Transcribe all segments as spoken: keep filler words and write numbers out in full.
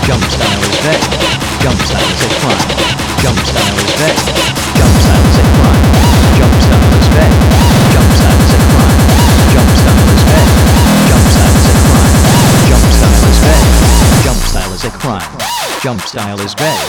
Jump style is dead. Jump style is a crime. Jump style is dead. Jump style is a crime. Jump style is dead. Jump style is a crime. Jump style is dead. Jump style is a crime. Jump style is dead. Jump style is a crime. Jump style is dead.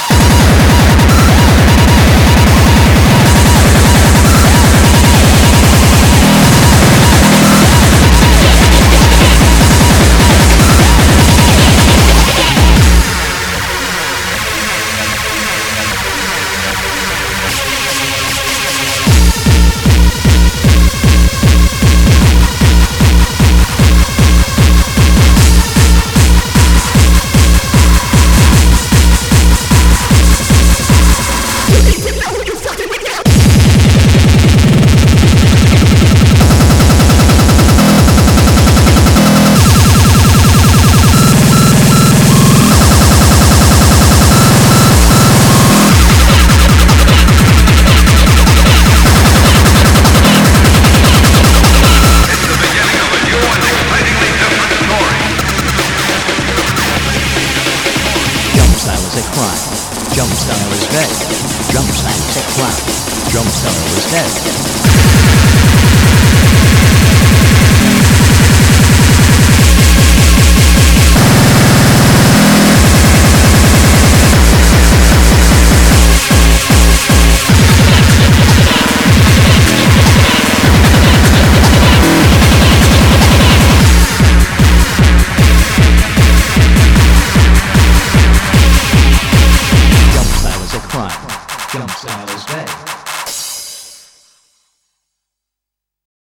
Jump style is dead. Jump style is a crime. Jump style is dead.